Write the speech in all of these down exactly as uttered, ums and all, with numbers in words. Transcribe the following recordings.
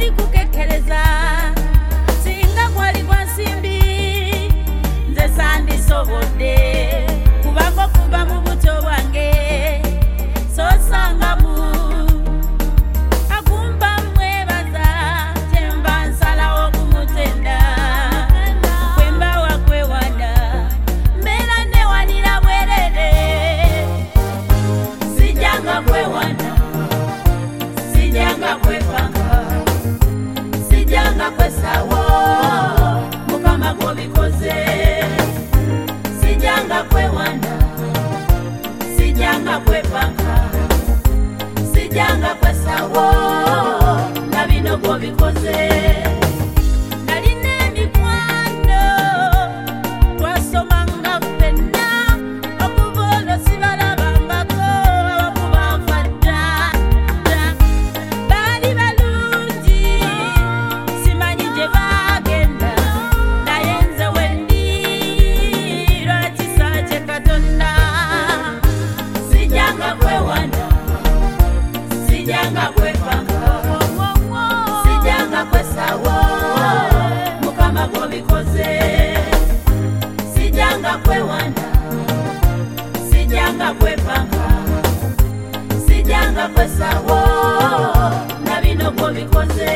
kwali kukekereza singa kwali kwa nsimbi nze sandisobodde kubanga kuva mu buto bwange sosangamu agumba mwebaza kyemba nsalawo kumutenda kwemba wakwewanda mbeera newanira bwerere sijjanga kwewanda sijjanga kwepanga sijjanga kwesawo mukama gw'obikoze sijjanga kwewanda sijjanga kwepanga sijjanga kwesawo na bino gw'obikoze nalina emikwano twasomanga ffenna okuva olwo sibalabangako abakubanfadda baali balungi simanyi gye baagenda naye nze wendi lwakisa kye Katonda sijjanga kwewanda sijjanga kwepanga sijjanga kwesawo mukama gw'obikoze sijjanga kwewanda sijjanga kwepanga sijjanga kwesawo na bino gw'obikoze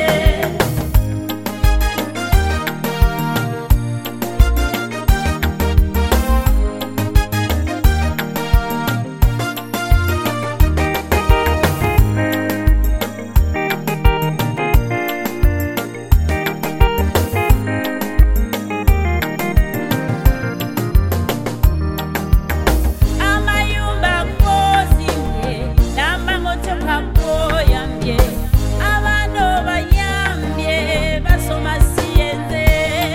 amayumba gozimye n'amamotoka goyambye abaana bayambye basoma siyenze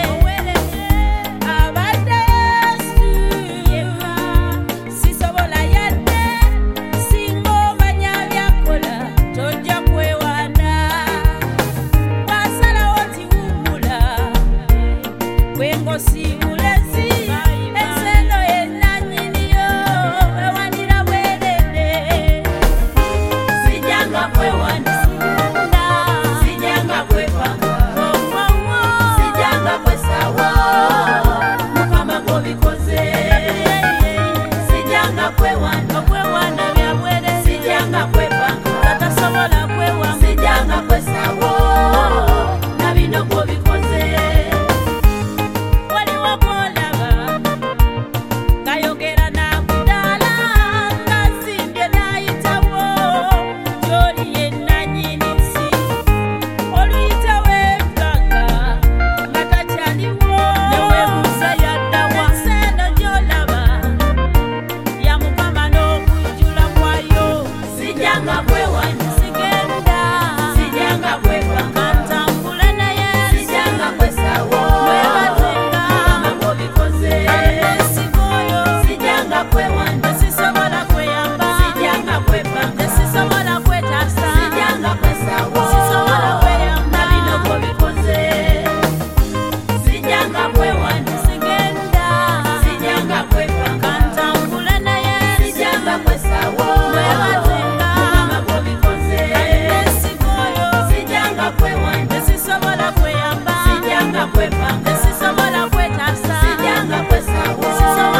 abadde Yesu sisobola yadde singa omanya byakola tojja kwewanda wasalawo tiwummula gwengosi mulezi enseno yennannyiniyo ewanira bwerere sijjanga kwewanda sijjanga kwepanga sijjanga kwesawo mukama gw'obikoze sijjanga kwewanda okwewanda bya bwerere sijjanga kwepanga tatasobola kwewanga sijjanga kwesawo na bino gw'obikoze waliwo gw'olaba ngayogera nakudaala ngasimbye n'ayitawo gy'oli yennannyini nsi oluyitawo ebbanga nga takyaliwo neweebuuza yaddawa enseno gy'olaba ya mukama n'okujjula kwayo sijjanga kwewanda sigenda sijjanga kwepanga ntambule naye sijjanga kwesawo mwebazenga mukama gw'obikoze esigoyo sijjanga kwewanda sisobola kweyamba sijjanga kwepanga sisobola kwetaasa sijjanga kwesawo sisobola kweyamba na bino gw'obikoze sijjanga kwewanda sigenda sijjanga kwepanga ntambule naye sijjanga kwesawo mwebazenga mukama gw'obikoze esigoyo sijjanga kwewanda sisobola kweyamba sijjanga kwepanga sisobola kwetaasa sijjanga kwesawo sisobola